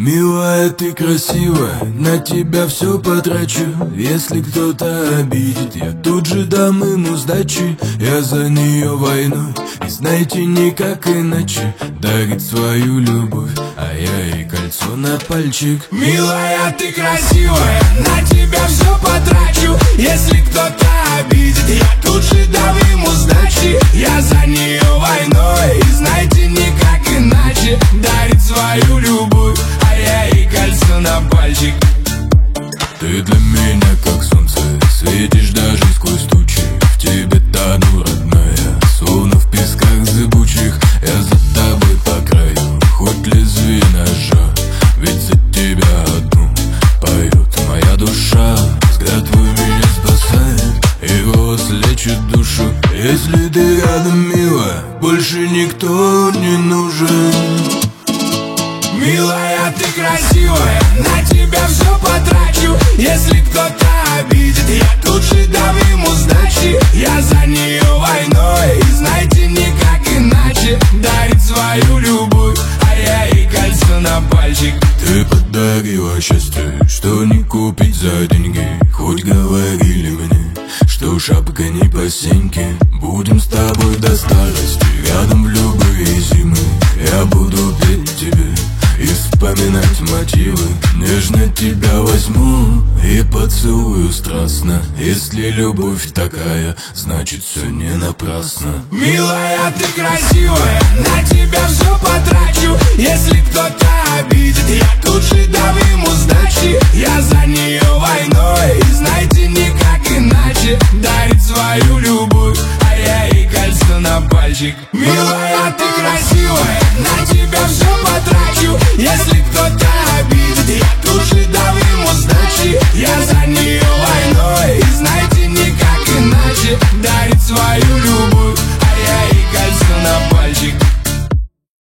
Милая, ты красивая, на тебя все потрачу. Если кто-то обидит, я тут же дам ему сдачи. Я за нее войной, и знаете, никак иначе. Дарит свою любовь, а я ей кольцо на пальчик. Милая, ты красивая, на тебя все потрачу. Если кто-то обидит, я тут же дам ему сдачи. Я за нее войной, и знаете, никак иначе. Дарит свою любовь, а я ей кольцо на пальчик. Ты для меня как солнце, светишь даже сквозь тучи. В тебе тону, родная, словно в песках зыбучих. Я за тобой по краю, хоть лезвие ножа. Ведь за тебя одну поет моя душа. Взгляд твой меня спасает, и голос лечит душу. Если ты рядом, милая, больше никто не нужен. Милая, ты красивая, на тебя все потрачу. Если кто-то обидит, я тут же дам ему сдачи. Я за нее войной, и знаете, никак иначе. Дарит свою любовь, а я ей кольцо на пальчик. Ты подарила счастье, что не купить за деньги. Хоть говорили мне, что шапка не по сеньке. Будем с тобой до старости, рядом в любые зимы. Я буду петь тебе и вспоминать мотивы. Нежно тебя возьму и поцелую страстно. Если любовь такая, значит все не напрасно. Милая, ты красивая, на тебя все потрачу. Если кто-то обидит, я тут же дам ему сдачи. Я за нее войной, и знаете, никак иначе. Дарит свою любовь, а я ей кольцо на пальчик. Милая, ты красивая, на тебя все потрачу. Если кто-то